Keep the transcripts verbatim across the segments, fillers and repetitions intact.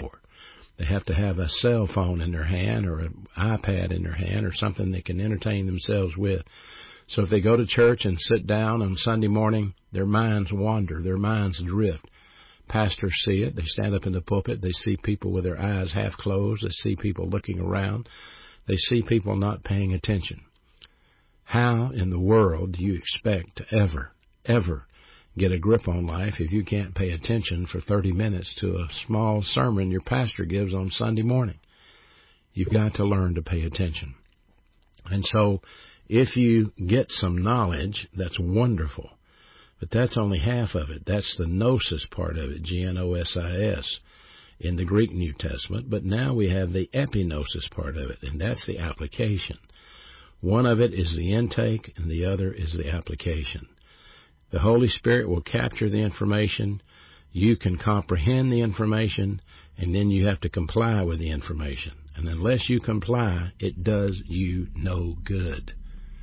for. They have to have a cell phone in their hand or an iPad in their hand or something they can entertain themselves with. So if they go to church and sit down on Sunday morning, their minds wander, their minds drift. Pastors see it. They stand up in the pulpit. They see people with their eyes half closed. They see people looking around. They see people not paying attention. How in the world do you expect to ever, ever get a grip on life if you can't pay attention for thirty minutes to a small sermon your pastor gives on Sunday morning? You've got to learn to pay attention. And so if you get some knowledge, that's wonderful. But that's only half of it. That's the gnosis part of it, G N O S I S, in the Greek New Testament. But now we have the epignosis part of it, and that's the application. One of it is the intake, and the other is the application. The Holy Spirit will capture the information. You can comprehend the information, and then you have to comply with the information. And unless you comply, it does you no good.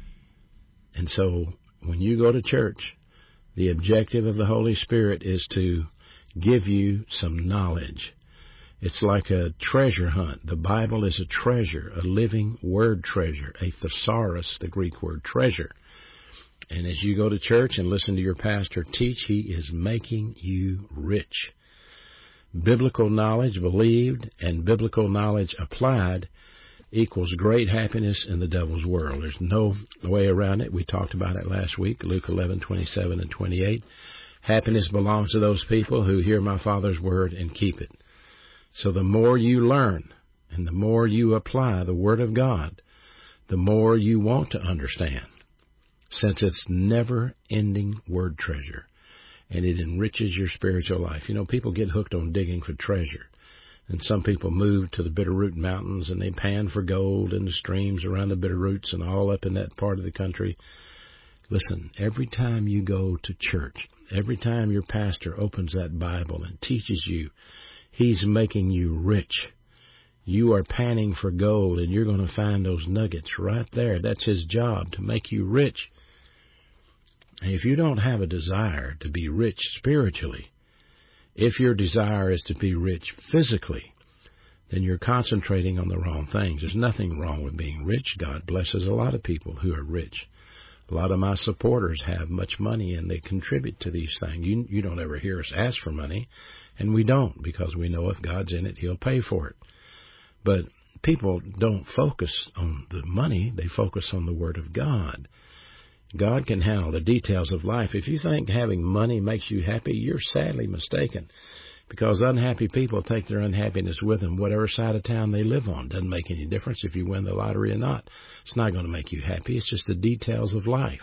And so when you go to church, the objective of the Holy Spirit is to give you some knowledge. It's like a treasure hunt. The Bible is a treasure, a living word treasure, a thesaurus, the Greek word treasure. And as you go to church and listen to your pastor teach, he is making you rich. Biblical knowledge believed and biblical knowledge applied equals great happiness in the devil's world. There's no way around it. We talked about it last week, Luke eleven, twenty-seven and twenty-eight. Happiness belongs to those people who hear my Father's word and keep it. So the more you learn and the more you apply the Word of God, the more you want to understand, since it's never-ending word treasure, and it enriches your spiritual life. You know, people get hooked on digging for treasure, and some people move to the Bitterroot Mountains, and they pan for gold in the streams around the Bitterroots and all up in that part of the country. Listen, every time you go to church, every time your pastor opens that Bible and teaches you, he's making you rich. You are panning for gold, and you're going to find those nuggets right there. That's his job, to make you rich. And if you don't have a desire to be rich spiritually, if your desire is to be rich physically, then you're concentrating on the wrong things. There's nothing wrong with being rich. God blesses a lot of people who are rich. A lot of my supporters have much money, and they contribute to these things. You, you don't ever hear us ask for money, and we don't, because we know if God's in it, he'll pay for it. But people don't focus on the money. They focus on the Word of God. God can handle the details of life. If you think having money makes you happy, you're sadly mistaken, because unhappy people take their unhappiness with them, whatever side of town they live on. Doesn't make any difference if you win the lottery or not. It's not going to make you happy. It's just the details of life.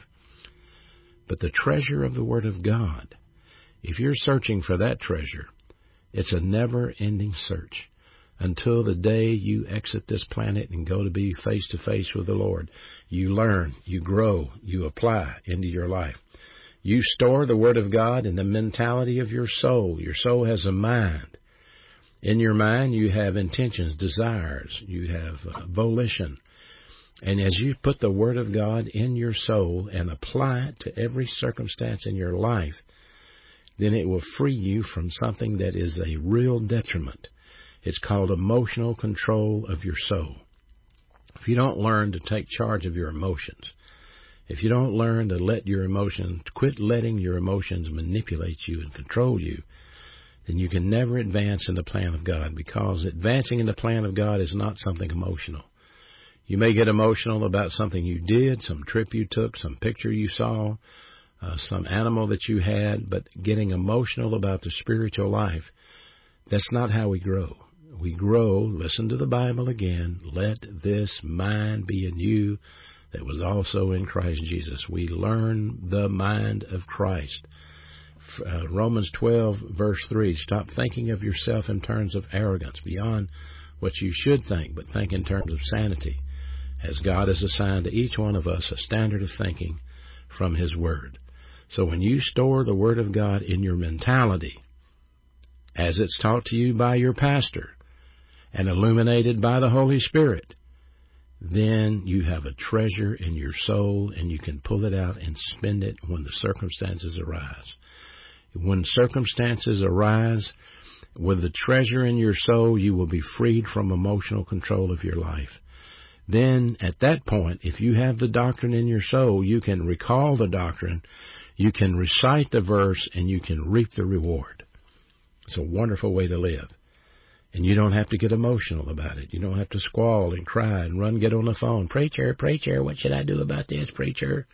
But the treasure of the Word of God, if you're searching for that treasure, it's a never-ending search until the day you exit this planet and go to be face-to-face with the Lord. You learn, you grow, you apply into your life. You store the Word of God in the mentality of your soul. Your soul has a mind. In your mind, you have intentions, desires. You have uh, volition. And as you put the Word of God in your soul and apply it to every circumstance in your life, then it will free you from something that is a real detriment. It's called emotional control of your soul. If you don't learn to take charge of your emotions, if you don't learn to let your emotions, quit letting your emotions manipulate you and control you, then you can never advance in the plan of God, because advancing in the plan of God is not something emotional. You may get emotional about something you did, some trip you took, some picture you saw, uh, some animal that you had, but getting emotional about the spiritual life, that's not how we grow. We grow, listen to the Bible again, let this mind be in you that was also in Christ Jesus. We learn the mind of Christ. Uh, Romans twelve, verse three, stop thinking of yourself in terms of arrogance beyond what you should think, but think in terms of sanity, as God has assigned to each one of us a standard of thinking from His Word. So when you store the Word of God in your mentality, as it's taught to you by your pastor and illuminated by the Holy Spirit, then you have a treasure in your soul, and you can pull it out and spend it when the circumstances arise. When circumstances arise, With the treasure in your soul, you will be freed from emotional control of your life. Then, at that point, if you have the doctrine in your soul, you can recall the doctrine, you can recite the verse, and you can reap the reward. It's a wonderful way to live. And you don't have to get emotional about it. You don't have to squall and cry and run, get on the phone. Preacher, preacher, what should I do about this, preacher?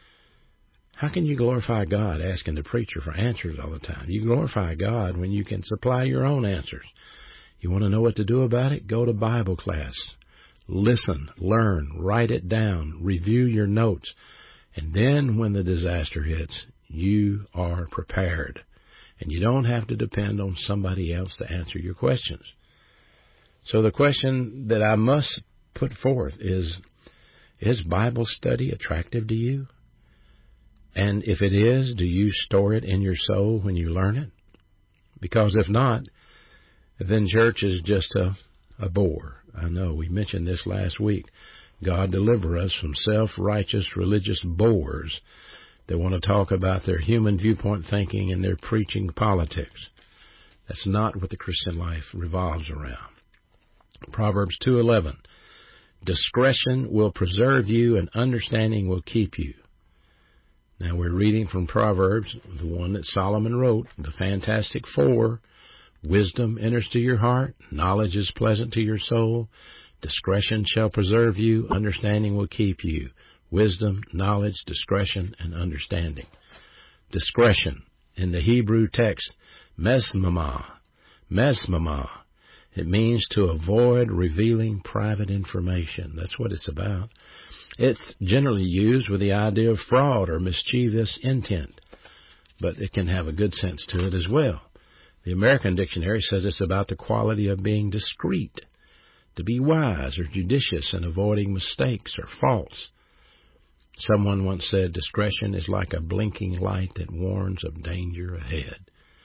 How can you glorify God asking the preacher for answers all the time? You glorify God when you can supply your own answers. You want to know what to do about it? Go to Bible class. Listen, learn, write it down, review your notes. And then when the disaster hits, you are prepared. And you don't have to depend on somebody else to answer your questions. So the question that I must put forth is, is Bible study attractive to you? And if it is, do you store it in your soul when you learn it? Because if not, then church is just a, a bore. I know, we mentioned this last week. God deliver us from self-righteous religious bores that want to talk about their human viewpoint thinking and their preaching politics. That's not what the Christian life revolves around. Proverbs two eleven, discretion will preserve you and understanding will keep you. Now we're reading from Proverbs, the one that Solomon wrote, the Fantastic Four. Wisdom enters to your heart, knowledge is pleasant to your soul, discretion shall preserve you, understanding will keep you. Wisdom, knowledge, discretion, and understanding. Discretion, in the Hebrew text, mesmama, mesmama. It means to avoid revealing private information. That's what it's about. It's generally used with the idea of fraud or mischievous intent, but it can have a good sense to it as well. The American Dictionary says it's about the quality of being discreet, to be wise or judicious in avoiding mistakes or faults. Someone once said discretion is like a blinking light that warns of danger ahead.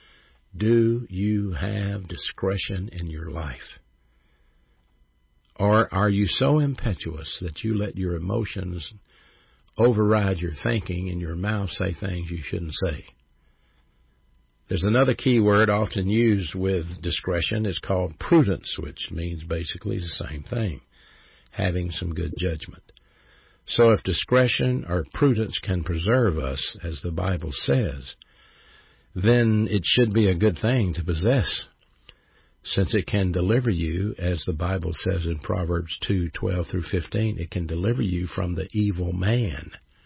Do you have discretion in your life? Or are you so impetuous that you let your emotions override your thinking and your mouth say things you shouldn't say? There's another key word often used with discretion. It's called prudence, which means basically the same thing, having some good judgment. So if discretion or prudence can preserve us, as the Bible says, then it should be a good thing to possess, since it can deliver you, as the Bible says in Proverbs two twelve through fifteen, it can deliver you from the evil man.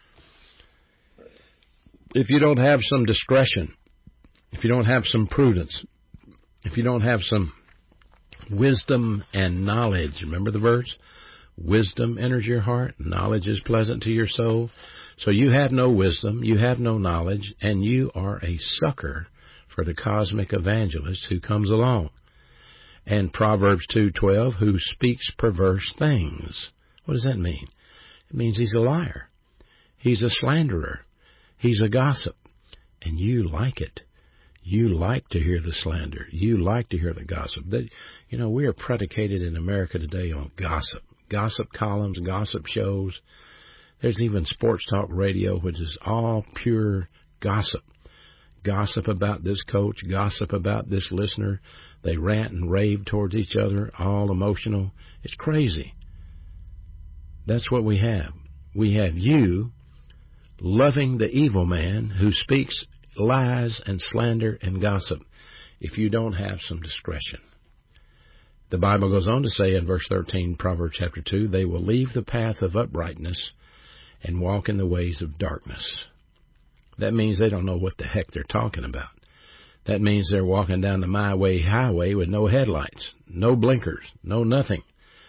If you don't have some discretion, if you don't have some prudence, if you don't have some wisdom and knowledge, remember the verse? Wisdom enters your heart, knowledge is pleasant to your soul. So you have no wisdom, you have no knowledge, and you are a sucker for the cosmic evangelist who comes along. And Proverbs two twelve, who speaks perverse things. What does that mean? It means he's a liar. He's a slanderer. He's a gossip. And you like it. You like to hear the slander. You like to hear the gossip. That, you know, we are predicated in America today on gossip. Gossip columns, gossip shows. There's even sports talk radio, which is all pure gossip. Gossip about this coach, gossip about this listener. They rant and rave towards each other, all emotional. It's crazy. That's what we have. We have you loving the evil man who speaks lies and slander and gossip if you don't have some discretion. The Bible goes on to say in verse thirteen, Proverbs chapter two, they will leave the path of uprightness and walk in the ways of darkness. That means they don't know what the heck they're talking about. That means they're walking down the my way highway with no headlights, no blinkers, no nothing.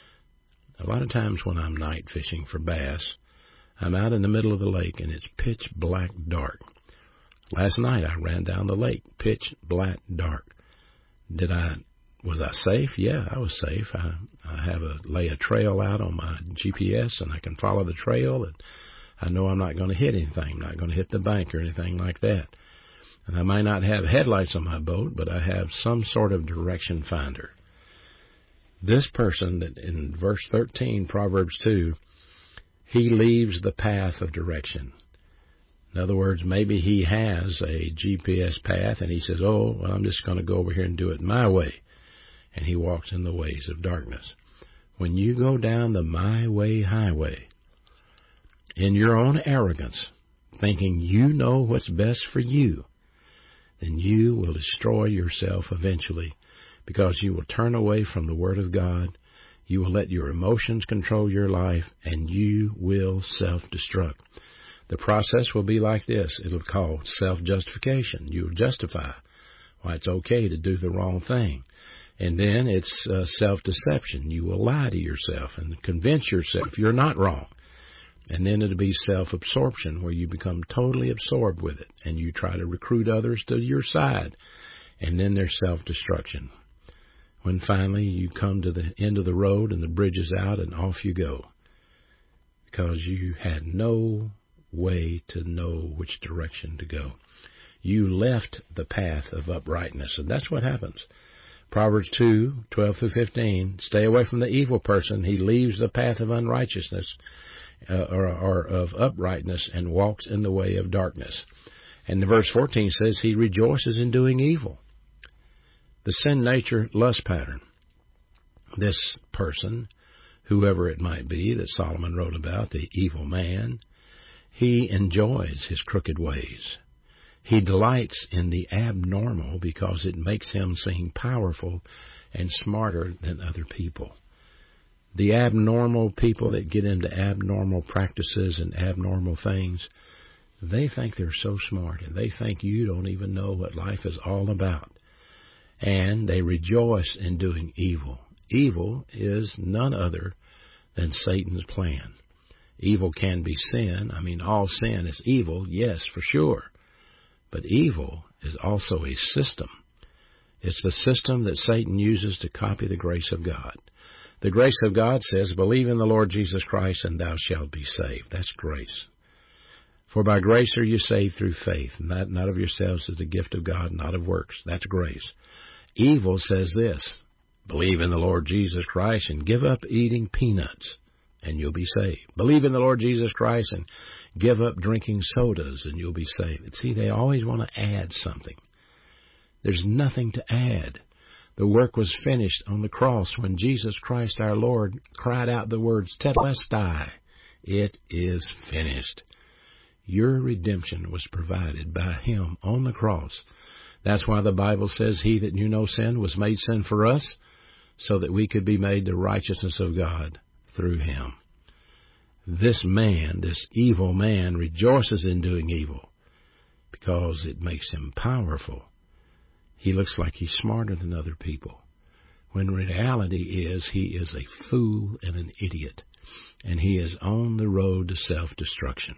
A lot of times when I'm night fishing for bass, I'm out in the middle of the lake and it's pitch black dark. Last night I ran down the lake, pitch black dark. Did I, was I safe? Yeah, I was safe. I, I have a, lay a trail out on my G P S and I can follow the trail, and I know I'm not going to hit anything. I'm not going to hit the bank or anything like that. And I might not have headlights on my boat, but I have some sort of direction finder. This person that in verse thirteen, Proverbs two, he leaves the path of direction. In other words, maybe he has a G P S path and he says, oh, well, I'm just going to go over here and do it my way. And he walks in the ways of darkness. When you go down the my way highway, in your own arrogance, thinking you know what's best for you, then you will destroy yourself eventually, because you will turn away from the Word of God, you will let your emotions control your life, and you will self-destruct. The process will be like this. It'll call self-justification. You'll justify why it's okay to do the wrong thing. And then it's uh, self-deception. You will lie to yourself and convince yourself you're not wrong. And then it'll be self-absorption, where you become totally absorbed with it, and you try to recruit others to your side. And then there's self-destruction, when finally you come to the end of the road and the bridge is out and off you go, because you had no way to know which direction to go. You left the path of uprightness, and that's what happens. Proverbs two, twelve through fifteen, stay away from the evil person. He leaves the path of unrighteousness uh, or, or of uprightness and walks in the way of darkness. And the verse fourteen says he rejoices in doing evil. The sin nature lust pattern. This person, whoever it might be that Solomon wrote about, the evil man, he enjoys his crooked ways. He delights in the abnormal because it makes him seem powerful and smarter than other people. The abnormal people that get into abnormal practices and abnormal things, they think they're so smart, and they think you don't even know what life is all about. And they rejoice in doing evil. Evil is none other than Satan's plan. Evil can be sin. I mean, all sin is evil, yes, for sure. But evil is also a system. It's the system that Satan uses to copy the grace of God. The grace of God says, believe in the Lord Jesus Christ and thou shalt be saved. That's grace. For by grace are you saved through faith, not, not of yourselves, as the gift of God, not of works. That's grace. Evil says this, believe in the Lord Jesus Christ and give up eating peanuts, and you'll be saved. Believe in the Lord Jesus Christ and give up drinking sodas, and you'll be saved. See, they always want to add something. There's nothing to add. The work was finished on the cross when Jesus Christ our Lord cried out the words, Tetelestai. It is finished. Your redemption was provided by Him on the cross. That's why the Bible says, he that knew no sin was made sin for us, so that we could be made the righteousness of God through Him. This man, this evil man, rejoices in doing evil because it makes him powerful. He looks like he's smarter than other people, when reality is he is a fool and an idiot, and he is on the road to self-destruction.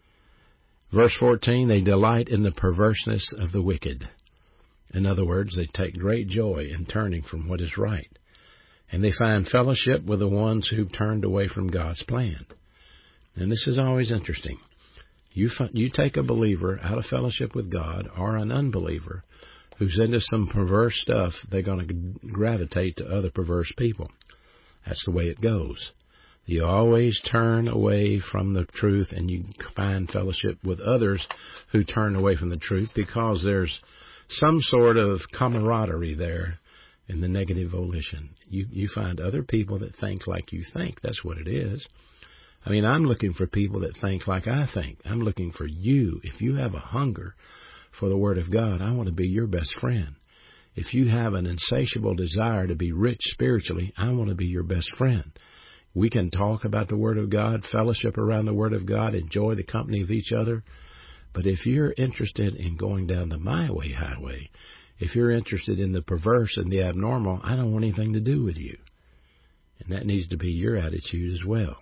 Verse fourteen, they delight in the perverseness of the wicked. In other words, they take great joy in turning from what is right, and they find fellowship with the ones who've turned away from God's plan. And this is always interesting. You you take a believer out of fellowship with God, or an unbeliever who's into some perverse stuff, they're going to gravitate to other perverse people. That's the way it goes. You always turn away from the truth, and you find fellowship with others who turn away from the truth, because there's some sort of camaraderie there in the negative volition. You you find other people that think like you think. That's what it is. I mean, I'm looking for people that think like I think. I'm looking for you. If you have a hunger for the Word of God, I want to be your best friend. If you have an insatiable desire to be rich spiritually, I want to be your best friend. We can talk about the Word of God, fellowship around the Word of God, enjoy the company of each other. But if you're interested in going down the my way highway, if you're interested in the perverse and the abnormal, I don't want anything to do with you. And that needs to be your attitude as well.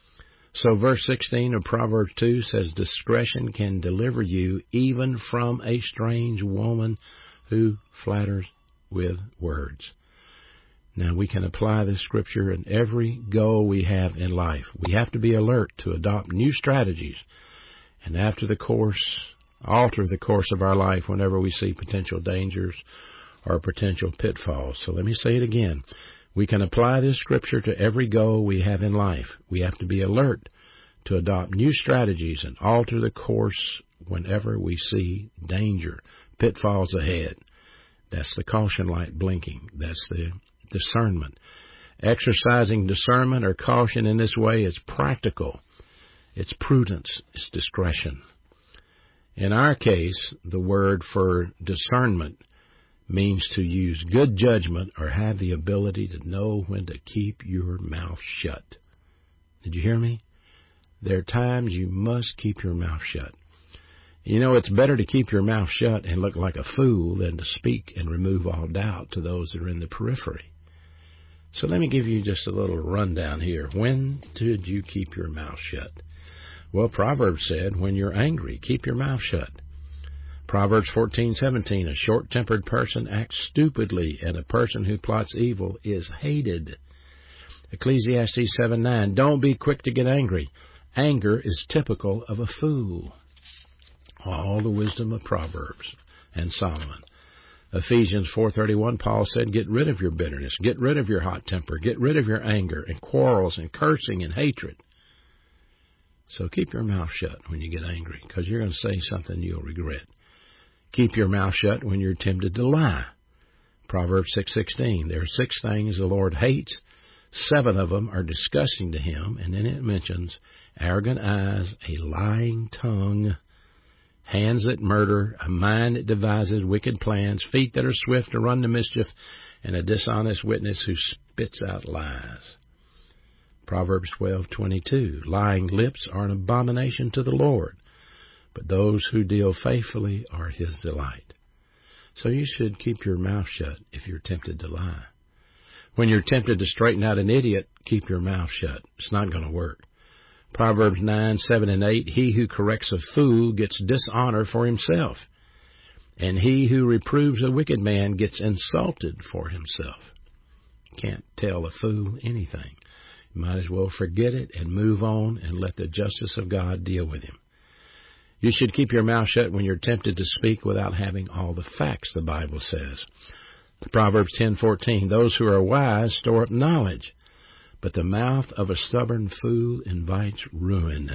So verse sixteen of Proverbs two says, discretion can deliver you even from a strange woman who flatters with words. Now, we can apply this scripture in every goal we have in life. We have to be alert to adopt new strategies, and after the course, alter the course of our life whenever we see potential dangers or potential pitfalls. So let me say it again. We can apply this scripture to every goal we have in life. We have to be alert to adopt new strategies and alter the course whenever we see danger, pitfalls ahead. That's the caution light blinking. That's the discernment. Exercising discernment or caution in this way is practical. It's prudence. It's discretion. In our case, the word for discernment means to use good judgment or have the ability to know when to keep your mouth shut. Did you hear me? There are times you must keep your mouth shut. You know, it's better to keep your mouth shut and look like a fool than to speak and remove all doubt to those that are in the periphery. So let me give you just a little rundown here. When did you keep your mouth shut? Well, Proverbs said, when you're angry, keep your mouth shut. Proverbs fourteen seventeen, a short-tempered person acts stupidly, and a person who plots evil is hated. Ecclesiastes seven nine, don't be quick to get angry. Anger is typical of a fool. All the wisdom of Proverbs and Solomon. Ephesians four thirty-one, Paul said, get rid of your bitterness, get rid of your hot temper, get rid of your anger and quarrels and cursing and hatred. So keep your mouth shut when you get angry, because you're going to say something you'll regret. Keep your mouth shut when you're tempted to lie. Proverbs six sixteen, there are six things the Lord hates. Seven of them are disgusting to him, and then it mentions arrogant eyes, a lying tongue, hands that murder, a mind that devises wicked plans, feet that are swift to run to mischief, and a dishonest witness who spits out lies. Proverbs twelve twenty-two, lying lips are an abomination to the Lord, but those who deal faithfully are his delight. So you should keep your mouth shut if you're tempted to lie. When you're tempted to straighten out an idiot, keep your mouth shut. It's not going to work. Proverbs nine, seven, and eight, he who corrects a fool gets dishonor for himself, and he who reproves a wicked man gets insulted for himself. Can't tell a fool anything. You might as well forget it and move on and let the justice of God deal with him. You should keep your mouth shut when you're tempted to speak without having all the facts, the Bible says. Proverbs ten fourteen, those who are wise store up knowledge, but the mouth of a stubborn fool invites ruin.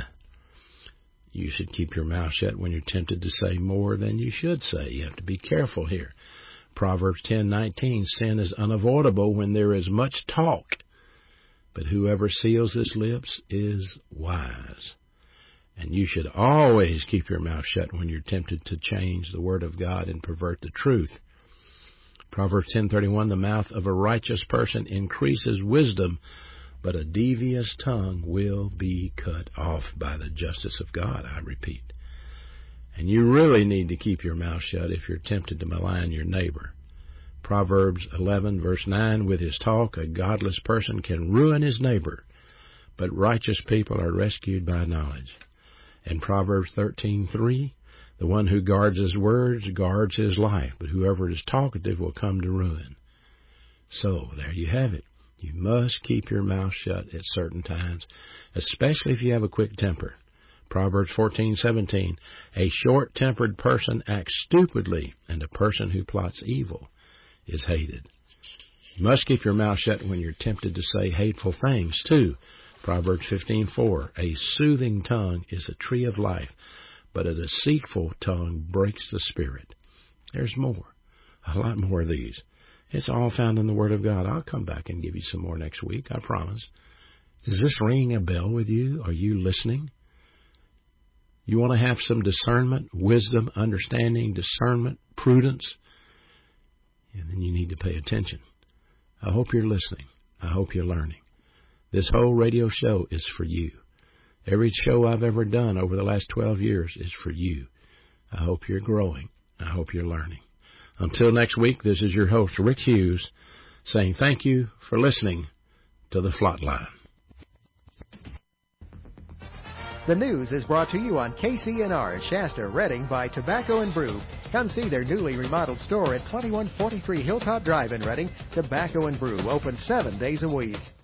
You should keep your mouth shut when you're tempted to say more than you should say. You have to be careful here. Proverbs ten nineteen, sin is unavoidable when there is much talk, but whoever seals his lips is wise. And you should always keep your mouth shut when you're tempted to change the word of God and pervert the truth. Proverbs ten thirty-one, the mouth of a righteous person increases wisdom, but a devious tongue will be cut off by the justice of God, I repeat. And you really need to keep your mouth shut if you're tempted to malign your neighbor. Proverbs eleven, verse nine, with his talk, a godless person can ruin his neighbor, but righteous people are rescued by knowledge. And Proverbs thirteen three, the one who guards his words guards his life, but whoever is talkative will come to ruin. So, there you have it. You must keep your mouth shut at certain times, especially if you have a quick temper. Proverbs fourteen seventeen, a short-tempered person acts stupidly, and a person who plots evil is hated. You must keep your mouth shut when you're tempted to say hateful things, too. Proverbs fifteen four, a soothing tongue is a tree of life, but a deceitful tongue breaks the spirit. There's more, a lot more of these. It's all found in the Word of God. I'll come back and give you some more next week, I promise. Does this ring a bell with you? Are you listening? You want to have some discernment, wisdom, understanding, discernment, prudence? And then you need to pay attention. I hope you're listening. I hope you're learning. This whole radio show is for you. Every show I've ever done over the last twelve years is for you. I hope you're growing. I hope you're learning. Until next week, this is your host, Rick Hughes, saying thank you for listening to The Flatline. The news is brought to you on K C N R, Shasta, Redding by Tobacco and Brew. Come see their newly remodeled store at twenty-one forty-three Hilltop Drive in Redding. Tobacco and Brew, open seven days a week.